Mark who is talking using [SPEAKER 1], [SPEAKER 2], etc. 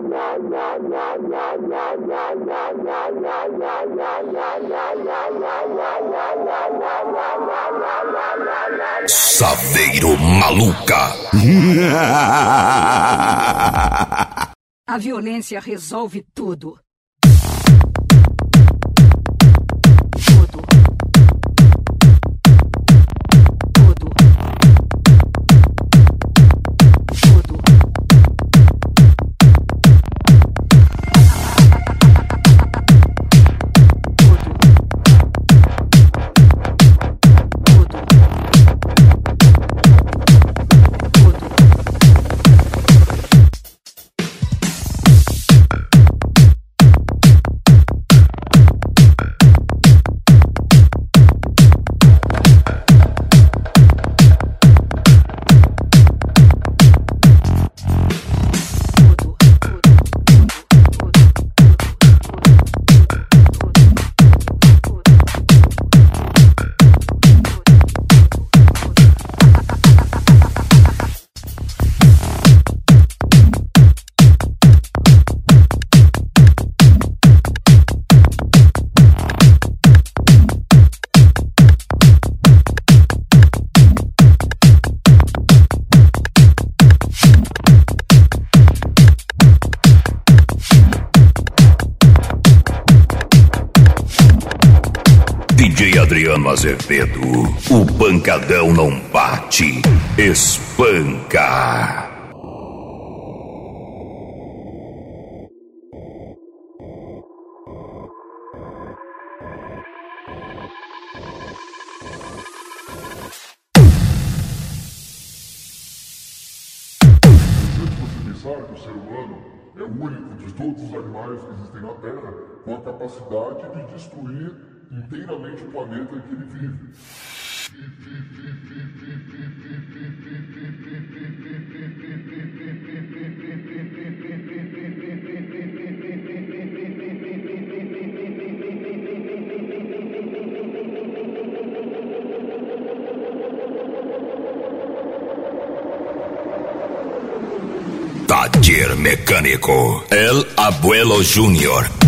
[SPEAKER 1] Saveiro Maluca.
[SPEAKER 2] A violência resolve tudo.
[SPEAKER 1] DJ Adriano Azevedo, o pancadão não bate, espanca.
[SPEAKER 3] Pensar que o ser humano é o único de todos os animais que existem na Terra com a capacidade de destruir inteiramente o planeta em que ele vive.
[SPEAKER 1] Taller Mecánico, El Abuelo Júnior.